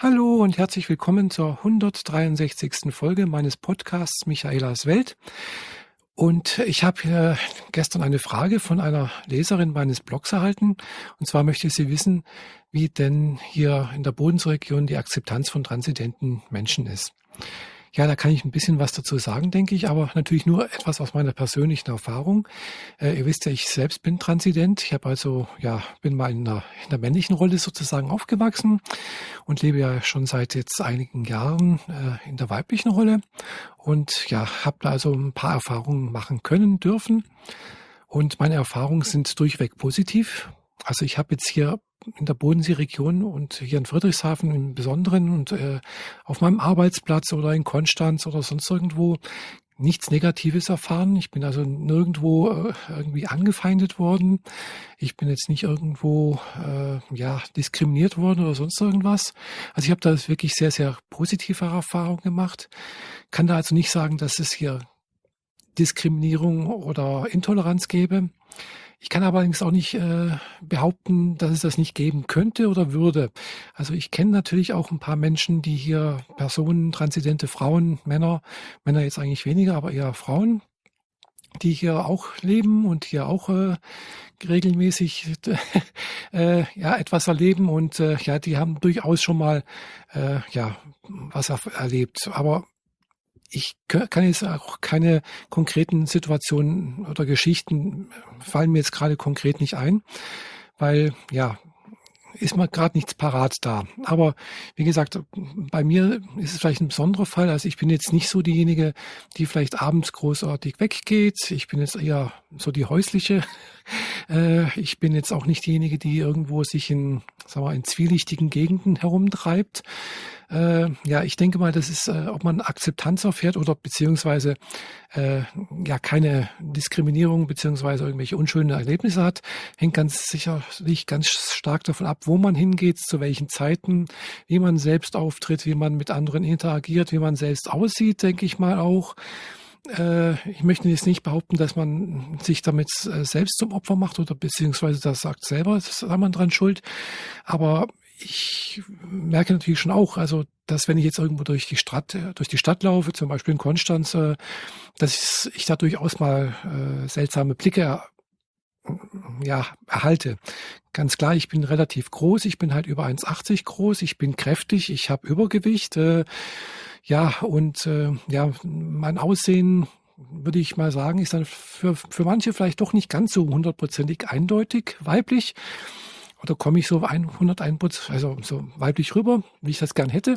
Hallo und herzlich willkommen zur 163. Folge meines Podcasts Michaelas Welt. Und ich habe gestern eine Frage von einer Leserin meines Blogs erhalten. Und zwar möchte sie wissen, wie denn hier in der Bodensee-Region die Akzeptanz von transidenten Menschen ist. Ja, da kann ich ein bisschen was dazu sagen, denke ich, aber natürlich nur etwas aus meiner persönlichen Erfahrung. Ihr wisst ja, ich selbst bin transident. Ich habe also, ja, bin mal in der männlichen Rolle sozusagen aufgewachsen und lebe ja schon seit jetzt einigen Jahren in der weiblichen Rolle und ja, habe da also ein paar Erfahrungen machen können, dürfen. Und meine Erfahrungen sind durchweg positiv. Also ich habe jetzt hier in der Bodenseeregion und hier in Friedrichshafen im Besonderen und auf meinem Arbeitsplatz oder in Konstanz oder sonst irgendwo nichts Negatives erfahren. Ich bin also nirgendwo irgendwie angefeindet worden. Ich bin jetzt nicht irgendwo ja, diskriminiert worden oder sonst irgendwas. Also ich habe da wirklich sehr, sehr positive Erfahrungen gemacht. Kann da also nicht sagen, dass es hier Diskriminierung oder Intoleranz gäbe. Ich kann aber allerdings auch nicht behaupten, dass es das nicht geben könnte oder würde. Also ich kenne natürlich auch ein paar Menschen, die hier Personen, transidente Frauen, Männer jetzt eigentlich weniger, aber eher Frauen, die hier auch leben und hier auch regelmäßig ja, etwas erleben und ja, die haben durchaus schon mal ja, was erlebt. Aber ich kann jetzt auch keine konkreten Situationen oder Geschichten fallen mir jetzt gerade konkret nicht ein, weil, ja, ist mal gerade nichts parat da. Aber wie gesagt, bei mir ist es vielleicht ein besonderer Fall. Also, ich bin jetzt nicht so diejenige, die vielleicht abends großartig weggeht. Ich bin jetzt eher so die häusliche. Ich bin jetzt auch nicht diejenige, die irgendwo sich in, sagen wir mal, in zwielichtigen Gegenden herumtreibt. Ja, ich denke mal, das ist, ob man Akzeptanz erfährt oder beziehungsweise ja keine Diskriminierung beziehungsweise irgendwelche unschönen Erlebnisse hat, hängt ganz sicherlich ganz stark davon ab, wo man hingeht, zu welchen Zeiten, wie man selbst auftritt, wie man mit anderen interagiert, wie man selbst aussieht, denke ich mal auch. Ich möchte jetzt nicht behaupten, dass man sich damit selbst zum Opfer macht oder beziehungsweise das sagt selber, ist man dran schuld. Aber ich merke natürlich schon auch, also, dass wenn ich jetzt irgendwo durch die Stadt laufe, zum Beispiel in Konstanz, dass ich da durchaus mal seltsame Blicke ja, erhalte. Ganz klar, ich bin relativ groß, ich bin halt über 1,80 groß, ich bin kräftig, ich habe Übergewicht, ja, und ja, mein Aussehen, würde ich mal sagen, ist dann für manche vielleicht doch nicht ganz so hundertprozentig eindeutig weiblich. Oder komme ich so 101%, also so weiblich rüber, wie ich das gern hätte.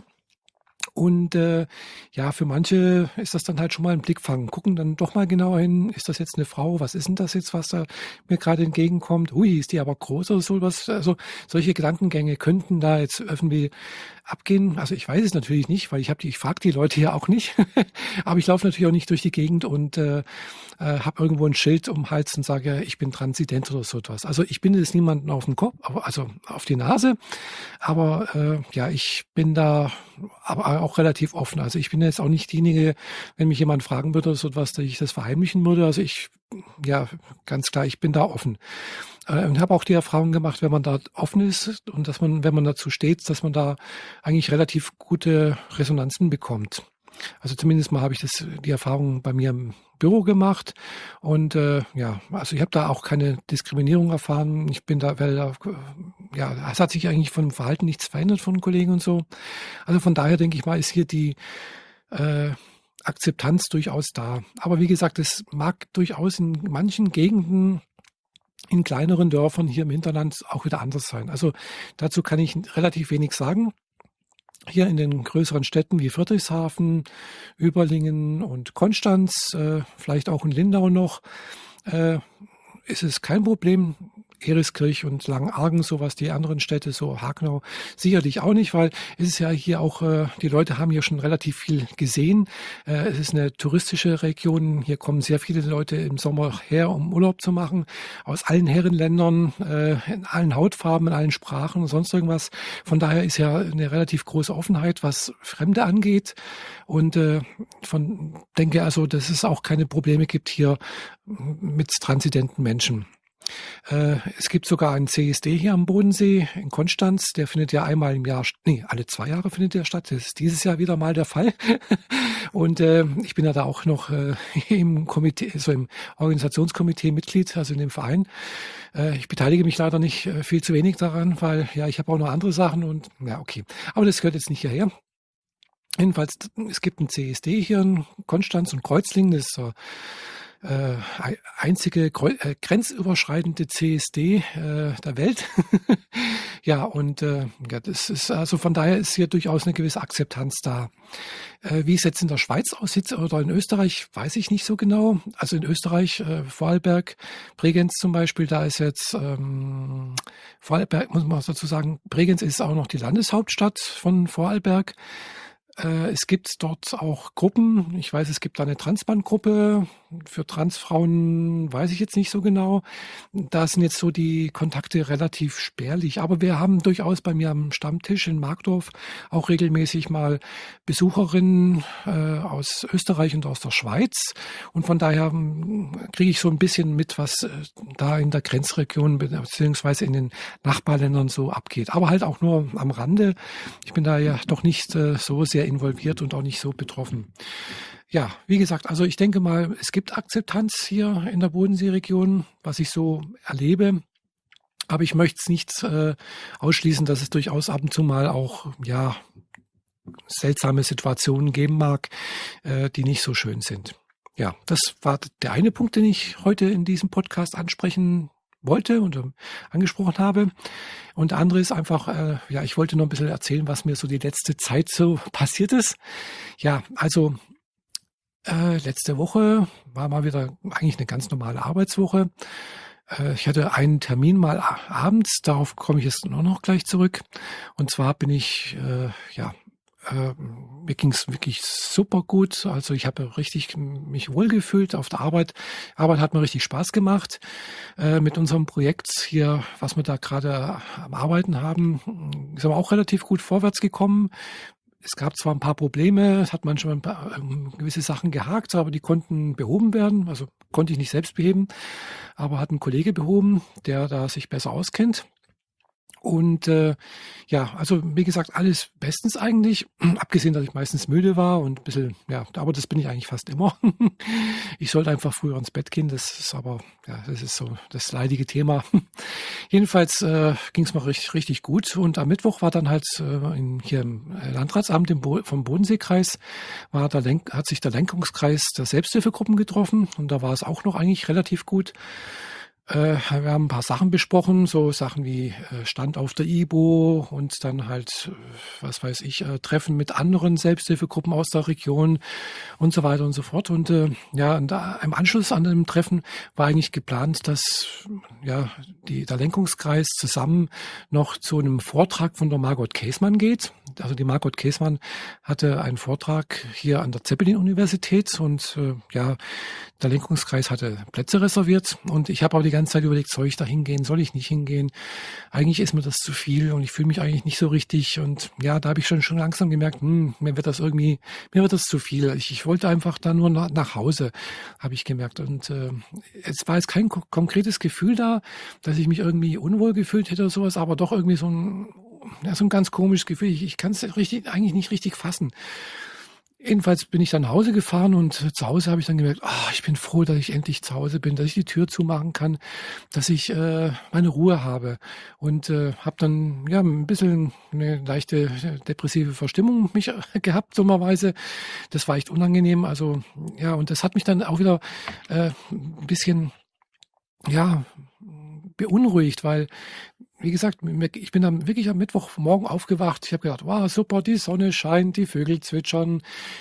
Und ja, für manche ist das dann halt schon mal ein Blickfang. Gucken dann doch mal genauer hin, ist das jetzt eine Frau? Was ist denn das jetzt, was da mir gerade entgegenkommt? Hui, ist die aber groß oder so was? Also solche Gedankengänge könnten da jetzt irgendwie abgehen. Also ich weiß es natürlich nicht, weil ich frage die Leute ja auch nicht. Aber ich laufe natürlich auch nicht durch die Gegend und habe irgendwo ein Schild um den Hals und sage, ich bin transident oder so etwas. Also ich binde es niemanden auf den Kopf, also auf die Nase. Aber ja, ich bin da aber auch relativ offen. Also ich bin jetzt auch nicht diejenige, wenn mich jemand fragen würde oder so etwas, dass ich das verheimlichen würde. Also ich, ja, ganz klar, ich bin da offen. Und habe auch die Erfahrung gemacht, wenn man da offen ist und dass man, wenn man dazu steht, dass man da eigentlich relativ gute Resonanzen bekommt. Also zumindest mal habe ich die Erfahrung bei mir im Büro gemacht und ja, also ich habe da auch keine Diskriminierung erfahren. Ich bin da, weil da, ja, es hat sich eigentlich vom Verhalten nichts verändert von Kollegen und so. Also von daher denke ich mal, ist hier die äh, Akzeptanz durchaus da. Aber wie gesagt, es mag durchaus in manchen Gegenden in kleineren Dörfern hier im Hinterland auch wieder anders sein. Also dazu kann ich relativ wenig sagen. Hier in den größeren Städten wie Friedrichshafen, Überlingen und Konstanz, vielleicht auch in Lindau noch, äh, ist es kein Problem. Eriskirch und Langenargen, so was die anderen Städte, so Hagenau, sicherlich auch nicht, weil es ist ja hier auch, die Leute haben hier schon relativ viel gesehen. Es ist eine touristische Region. Hier kommen sehr viele Leute im Sommer her, um Urlaub zu machen, aus allen Herrenländern, in allen Hautfarben, in allen Sprachen und sonst irgendwas. Von daher ist ja eine relativ große Offenheit, was Fremde angeht. Und denke also, dass es auch keine Probleme gibt hier mit transidenten Menschen. Es gibt sogar einen CSD hier am Bodensee in Konstanz. Der findet ja einmal im Jahr, nee, alle 2 Jahre findet der statt. Das ist dieses Jahr wieder mal der Fall. Und ich bin ja da auch noch im Komitee, so im Organisationskomitee Mitglied, also in dem Verein. Ich beteilige mich leider nicht viel zu wenig daran, weil ja, ich habe auch noch andere Sachen und ja, okay. Aber das gehört jetzt nicht hierher. Jedenfalls, es gibt einen CSD hier in Konstanz und Kreuzlingen. Das ist so einzige grenzüberschreitende CSD der Welt. Ja, und ja, das ist also von daher ist hier durchaus eine gewisse Akzeptanz da. Wie es jetzt in der Schweiz aussieht oder in Österreich, weiß ich nicht so genau. Also in Österreich, Vorarlberg, Bregenz zum Beispiel, da ist jetzt Vorarlberg, muss man dazu sagen, Bregenz ist auch noch die Landeshauptstadt von Vorarlberg. Es gibt dort auch Gruppen. Ich weiß, es gibt da eine Transbandgruppe. Für Transfrauen weiß ich jetzt nicht so genau. Da sind jetzt so die Kontakte relativ spärlich. Aber wir haben durchaus bei mir am Stammtisch in Markdorf auch regelmäßig mal Besucherinnen aus Österreich und aus der Schweiz. Und von daher kriege ich so ein bisschen mit, was da in der Grenzregion beziehungsweise in den Nachbarländern so abgeht. Aber halt auch nur am Rande. Ich bin da ja doch nicht so sehr involviert und auch nicht so betroffen. Ja, wie gesagt, also ich denke mal, es gibt Akzeptanz hier in der Bodenseeregion, was ich so erlebe. Aber ich möchte es nicht ausschließen, dass es durchaus ab und zu mal auch ja seltsame Situationen geben mag, die nicht so schön sind. Ja, das war der eine Punkt, den ich heute in diesem Podcast ansprechen wollte und angesprochen habe. Und der andere ist einfach, ja, ich wollte noch ein bisschen erzählen, was mir so die letzte Zeit so passiert ist. Ja, also letzte Woche war mal wieder eigentlich eine ganz normale Arbeitswoche. Ich hatte einen Termin mal abends, darauf komme ich jetzt noch gleich zurück. Und zwar bin ich, ja, mir ging es wirklich super gut. Also ich habe richtig mich wohlgefühlt auf der Arbeit. Arbeit hat mir richtig Spaß gemacht. Mit unserem Projekt hier, was wir da gerade am Arbeiten haben, ist aber auch relativ gut vorwärts gekommen. Es gab zwar ein paar Probleme, es hat manchmal ein paar gewisse Sachen gehakt, aber die konnten behoben werden. Also konnte ich nicht selbst beheben, aber hat ein Kollege behoben, der da sich besser auskennt. Und ja, also wie gesagt, alles bestens eigentlich, abgesehen, dass ich meistens müde war und ein bisschen, ja, aber das bin ich eigentlich fast immer. Ich sollte einfach früher ins Bett gehen, das ist aber, ja, das ist so das leidige Thema. Jedenfalls ging es mir richtig gut und am Mittwoch war dann halt hier im Landratsamt vom Bodenseekreis, hat sich der Lenkungskreis der Selbsthilfegruppen getroffen und da war es auch noch eigentlich relativ gut. Wir haben ein paar Sachen besprochen, so Sachen wie Stand auf der IBO und dann halt, was weiß ich, Treffen mit anderen Selbsthilfegruppen aus der Region und so weiter und so fort. Und ja, und im Anschluss an dem Treffen war eigentlich geplant, dass ja der Lenkungskreis zusammen noch zu einem Vortrag von der Margot Käßmann geht. Also die Margot Käßmann hatte einen Vortrag hier an der Zeppelin-Universität und ja, der Lenkungskreis hatte Plätze reserviert und ich habe aber die ganze Zeit überlegt, soll ich da hingehen, soll ich nicht hingehen? Eigentlich ist mir das zu viel und ich fühle mich eigentlich nicht so richtig und ja, da habe ich schon langsam gemerkt, mir wird das zu viel. Ich wollte einfach da nur nach Hause, habe ich gemerkt und es war jetzt kein konkretes Gefühl da, dass ich mich irgendwie unwohl gefühlt hätte oder sowas, aber doch irgendwie so ein ganz komisches Gefühl. Ich kann es eigentlich nicht richtig fassen. Jedenfalls bin ich dann nach Hause gefahren und zu Hause habe ich dann gemerkt, ich bin froh, dass ich endlich zu Hause bin, dass ich die Tür zumachen kann, dass ich meine Ruhe habe und habe dann ja ein bisschen eine leichte depressive Verstimmung mich gehabt, dummerweise. Das war echt unangenehm. Also ja, und das hat mich dann auch wieder ein bisschen ja beunruhigt, weil wie gesagt, ich bin dann wirklich am Mittwochmorgen aufgewacht. Ich habe gedacht, wow, super, die Sonne scheint, die Vögel zwitschern.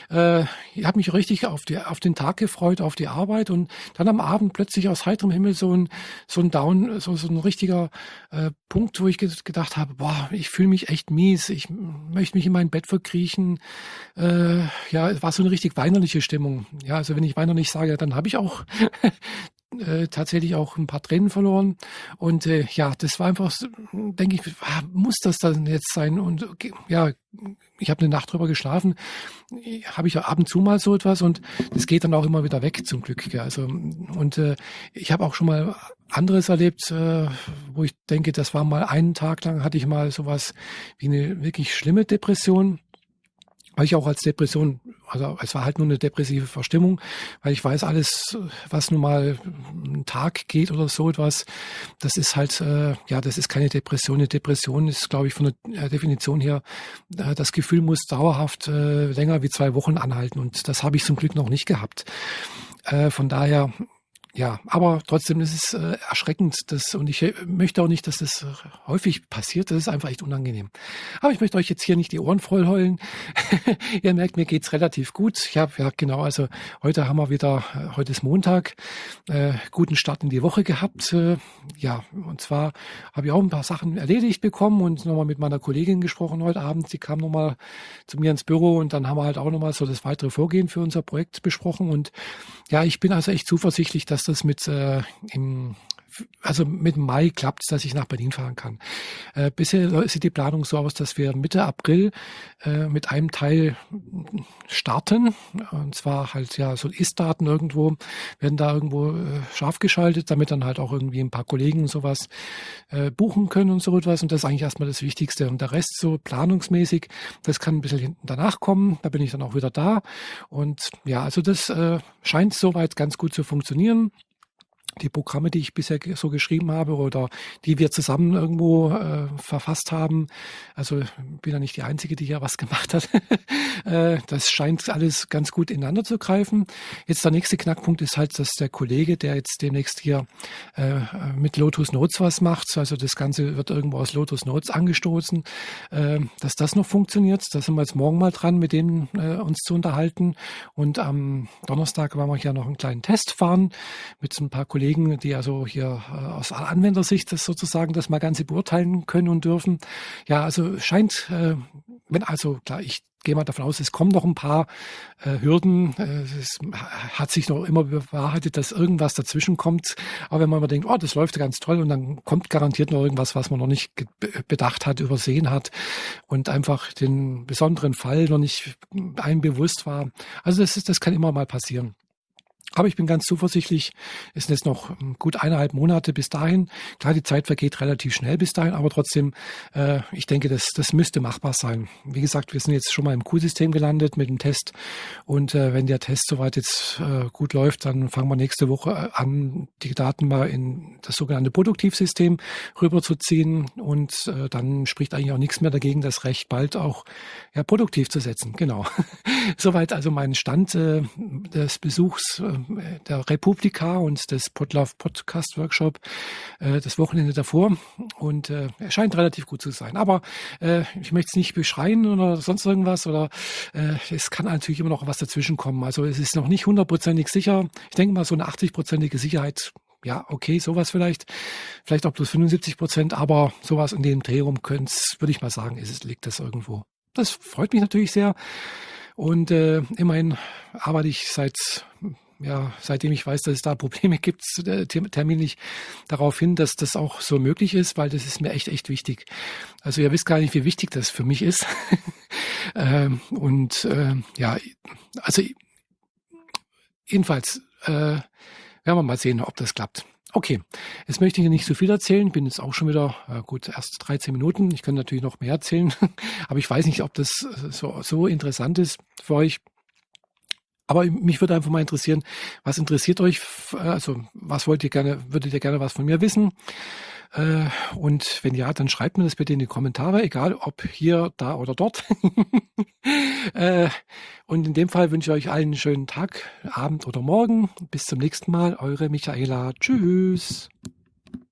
Ich habe mich richtig auf den Tag gefreut, auf die Arbeit und dann am Abend plötzlich aus heiterem Himmel so ein Down, so ein richtiger Punkt, wo ich gedacht habe, boah, ich fühle mich echt mies. Ich möchte mich in mein Bett verkriechen. Ja, es war so eine richtig weinerliche Stimmung. Ja, also wenn ich weinerlich sage, dann habe ich auch tatsächlich auch ein paar Tränen verloren. Und ja, das war einfach, denke ich, muss das dann jetzt sein? Und ja, ich habe eine Nacht drüber geschlafen, habe ich ja ab und zu mal so etwas und das geht dann auch immer wieder weg zum Glück. Gell? Also und ich habe auch schon mal anderes erlebt, wo ich denke, das war mal einen Tag lang, hatte ich mal sowas wie eine wirklich schlimme Depression. Weil ich auch als Depression, also es war halt nur eine depressive Verstimmung, weil ich weiß, alles, was nun mal einen Tag geht oder so etwas, das ist halt, ja, das ist keine Depression. Eine Depression ist, glaube ich, von der Definition her, das Gefühl muss dauerhaft länger wie 2 Wochen anhalten und das habe ich zum Glück noch nicht gehabt. Von daher, ja, aber trotzdem ist es erschreckend, und ich möchte auch nicht, dass das häufig passiert. Das ist einfach echt unangenehm. Aber ich möchte euch jetzt hier nicht die Ohren voll heulen. Ihr merkt, mir geht's relativ gut. Ich habe ja genau, also heute haben wir wieder, heute ist Montag, guten Start in die Woche gehabt. Ja, und zwar habe ich auch ein paar Sachen erledigt bekommen und nochmal mit meiner Kollegin gesprochen heute Abend. Sie kam nochmal zu mir ins Büro und dann haben wir halt auch nochmal so das weitere Vorgehen für unser Projekt besprochen. Und ja, ich bin also echt zuversichtlich, dass das also mit Mai klappt, dass ich nach Berlin fahren kann. Bisher sieht die Planung so aus, dass wir Mitte April mit einem Teil starten. Und zwar halt ja so Ist-Daten irgendwo, werden da irgendwo scharf geschaltet, damit dann halt auch irgendwie ein paar Kollegen und sowas buchen können und so etwas. Und das ist eigentlich erstmal das Wichtigste. Und der Rest so planungsmäßig, das kann ein bisschen hinten danach kommen. Da bin ich dann auch wieder da. Und ja, also das scheint soweit ganz gut zu funktionieren. Die Programme, die ich bisher so geschrieben habe oder die wir zusammen irgendwo verfasst haben, also bin ja nicht die Einzige, die hier was gemacht hat, das scheint alles ganz gut ineinander zu greifen. Jetzt der nächste Knackpunkt ist halt, dass der Kollege, der jetzt demnächst hier mit Lotus Notes was macht, also das Ganze wird irgendwo aus Lotus Notes angestoßen, dass das noch funktioniert. Da sind wir jetzt morgen mal dran, mit denen uns zu unterhalten. Und am Donnerstag werden wir hier noch einen kleinen Test fahren mit so ein paar Kollegen, die also hier aus Anwendersicht das sozusagen das mal Ganze beurteilen können und dürfen. Ja, also scheint, also klar, ich gehe mal davon aus, es kommen noch ein paar Hürden. Es hat sich noch immer bewahrheitet, dass irgendwas dazwischen kommt. Aber wenn man mal denkt, oh, das läuft ganz toll und dann kommt garantiert noch irgendwas, was man noch nicht bedacht hat, übersehen hat und einfach den besonderen Fall noch nicht einem bewusst war. Also das kann immer mal passieren. Aber ich bin ganz zuversichtlich, es sind jetzt noch gut 1,5 Monate bis dahin. Klar, die Zeit vergeht relativ schnell bis dahin, aber trotzdem, ich denke, das müsste machbar sein. Wie gesagt, wir sind jetzt schon mal im Q-System gelandet mit dem Test und wenn der Test soweit jetzt gut läuft, dann fangen wir nächste Woche an, die Daten mal in das sogenannte Produktivsystem rüberzuziehen und dann spricht eigentlich auch nichts mehr dagegen, das recht bald auch ja, produktiv zu setzen. Genau. Soweit also mein Stand des Besuchs der Republika und des Podlove Podcast Workshop das Wochenende davor und er scheint relativ gut zu sein. Aber ich möchte es nicht beschreien oder sonst irgendwas oder es kann natürlich immer noch was dazwischen kommen. Also es ist noch nicht 100%ig sicher. Ich denke mal so eine 80%ige Sicherheit. Ja, okay, sowas vielleicht auch plus 75%, aber sowas in dem Dreh rum würde ich mal sagen, liegt das irgendwo. Das freut mich natürlich sehr. Und immerhin arbeite ich seitdem ich weiß, dass es da Probleme gibt, terminlich darauf hin, dass das auch so möglich ist, weil das ist mir echt, echt wichtig. Also ihr wisst gar nicht, wie wichtig das für mich ist. Ja, also jedenfalls werden wir mal sehen, ob das klappt. Okay, jetzt möchte ich hier nicht so viel erzählen. Bin jetzt auch schon wieder, gut, erst 13 Minuten. Ich kann natürlich noch mehr erzählen, aber ich weiß nicht, ob das so interessant ist für euch. Aber mich würde einfach mal interessieren, was interessiert euch? Also, würdet ihr gerne was von mir wissen? Und wenn ja, dann schreibt mir das bitte in die Kommentare, egal ob hier, da oder dort. Und in dem Fall wünsche ich euch allen einen schönen Tag, Abend oder Morgen. Bis zum nächsten Mal, eure Michaela. Tschüss.